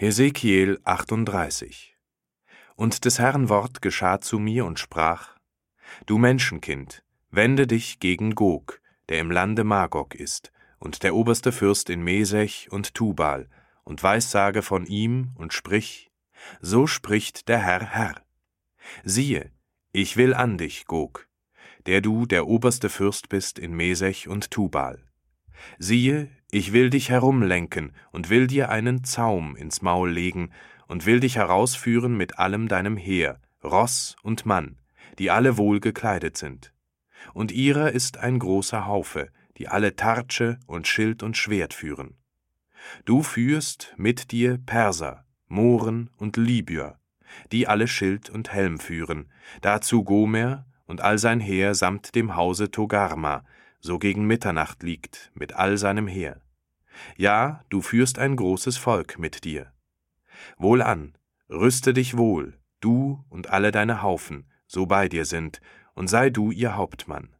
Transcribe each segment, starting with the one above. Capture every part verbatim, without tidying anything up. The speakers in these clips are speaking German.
Hesekiel achtunddreißig. Und des Herrn Wort geschah zu mir und sprach: Du Menschenkind, wende dich gegen Gog, der im Lande Magog ist, und der oberste Fürst in Mesech und Tubal, und weissage von ihm und sprich: So spricht der Herr Herr. Siehe, ich will an dich, Gog, der du der oberste Fürst bist in Mesech und Tubal. Siehe, ich will dich herumlenken und will dir einen Zaum ins Maul legen und will dich herausführen mit allem deinem Heer, Ross und Mann, die alle wohl gekleidet sind. Und ihrer ist ein großer Haufe, die alle Tartsche und Schild und Schwert führen. Du führst mit dir Perser, Mohren und Libyer, die alle Schild und Helm führen, dazu Gomer und all sein Heer samt dem Hause Togarma, so gegen Mitternacht liegt, mit all seinem Heer. Ja, du führst ein großes Volk mit dir. Wohlan, rüste dich wohl, du und alle deine Haufen, so bei dir sind, und sei du ihr Hauptmann.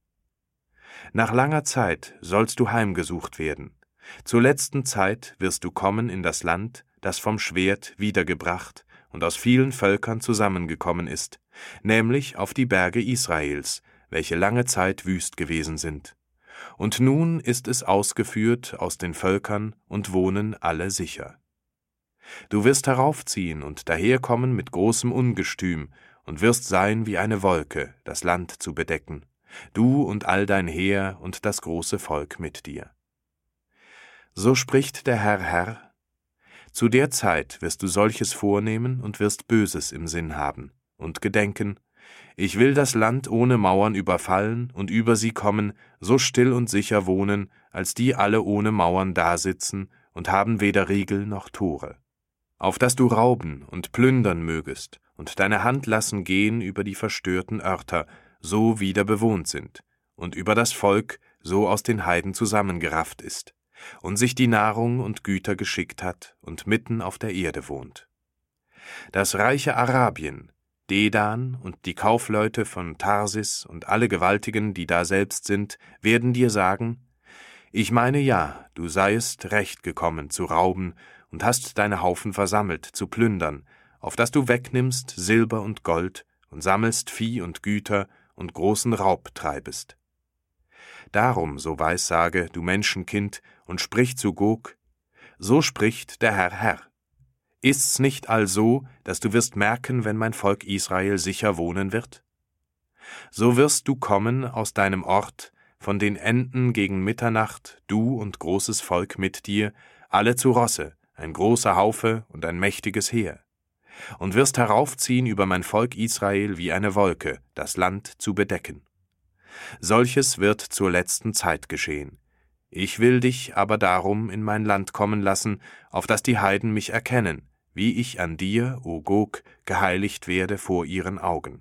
Nach langer Zeit sollst du heimgesucht werden. Zur letzten Zeit wirst du kommen in das Land, das vom Schwert wiedergebracht und aus vielen Völkern zusammengekommen ist, nämlich auf die Berge Israels, welche lange Zeit wüst gewesen sind. Und nun ist es ausgeführt aus den Völkern und wohnen alle sicher. Du wirst heraufziehen und daherkommen mit großem Ungestüm und wirst sein wie eine Wolke, das Land zu bedecken, du und all dein Heer und das große Volk mit dir. So spricht der Herr Herr: Zu der Zeit wirst du solches vornehmen und wirst Böses im Sinn haben und gedenken: Ich will das Land ohne Mauern überfallen und über sie kommen, so still und sicher wohnen, als die alle ohne Mauern dasitzen und haben weder Riegel noch Tore. Auf dass du rauben und plündern mögest und deine Hand lassen gehen über die verstörten Örter, so wieder bewohnt sind, und über das Volk, so aus den Heiden zusammengerafft ist, und sich die Nahrung und Güter geschickt hat und mitten auf der Erde wohnt. Das reiche Arabien, Dedan und die Kaufleute von Tarsis und alle Gewaltigen, die da selbst sind, werden dir sagen: Ich meine ja, du seiest recht gekommen zu rauben und hast deine Haufen versammelt, zu plündern, auf dass du wegnimmst Silber und Gold und sammelst Vieh und Güter und großen Raub treibest. Darum, so weissage, du Menschenkind, und sprich zu Gog: So spricht der Herr Herr. Ist's nicht also, dass du wirst merken, wenn mein Volk Israel sicher wohnen wird? So wirst du kommen aus deinem Ort, von den Enden gegen Mitternacht, du und großes Volk mit dir, alle zu Rosse, ein großer Haufe und ein mächtiges Heer, und wirst heraufziehen über mein Volk Israel wie eine Wolke, das Land zu bedecken. Solches wird zur letzten Zeit geschehen. Ich will dich aber darum in mein Land kommen lassen, auf dass die Heiden mich erkennen, wie ich an dir, o Gog, geheiligt werde vor ihren Augen.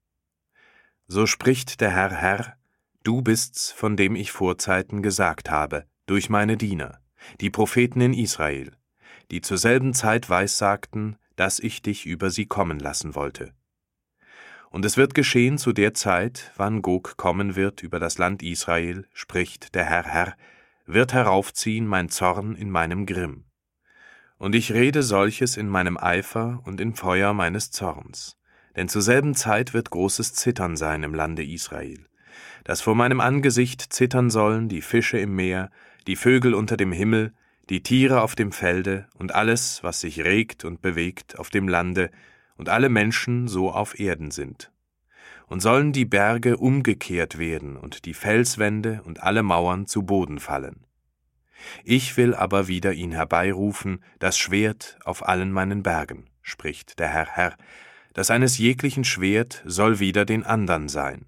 So spricht der Herr Herr: Du bist's, von dem ich vorzeiten gesagt habe, durch meine Diener, die Propheten in Israel, die zur selben Zeit weissagten, dass ich dich über sie kommen lassen wollte. Und es wird geschehen zu der Zeit, wann Gog kommen wird über das Land Israel, spricht der Herr Herr, wird heraufziehen mein Zorn in meinem Grimm. Und ich rede solches in meinem Eifer und im Feuer meines Zorns. Denn zur selben Zeit wird großes Zittern sein im Lande Israel, dass vor meinem Angesicht zittern sollen die Fische im Meer, die Vögel unter dem Himmel, die Tiere auf dem Felde und alles, was sich regt und bewegt auf dem Lande, und alle Menschen so auf Erden sind. Und sollen die Berge umgekehrt werden und die Felswände und alle Mauern zu Boden fallen. Ich will aber wieder ihn herbeirufen, das Schwert auf allen meinen Bergen, spricht der Herr Herr, das eines jeglichen Schwert soll wieder den andern sein.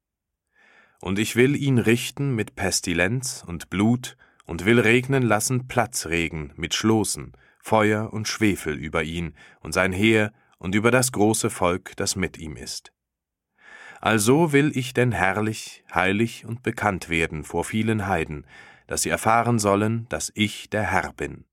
Und ich will ihn richten mit Pestilenz und Blut und will regnen lassen Platzregen mit Schloßen, Feuer und Schwefel über ihn und sein Heer und über das große Volk, das mit ihm ist. Also will ich denn herrlich, heilig und bekannt werden vor vielen Heiden, dass sie erfahren sollen, dass ich der Herr bin.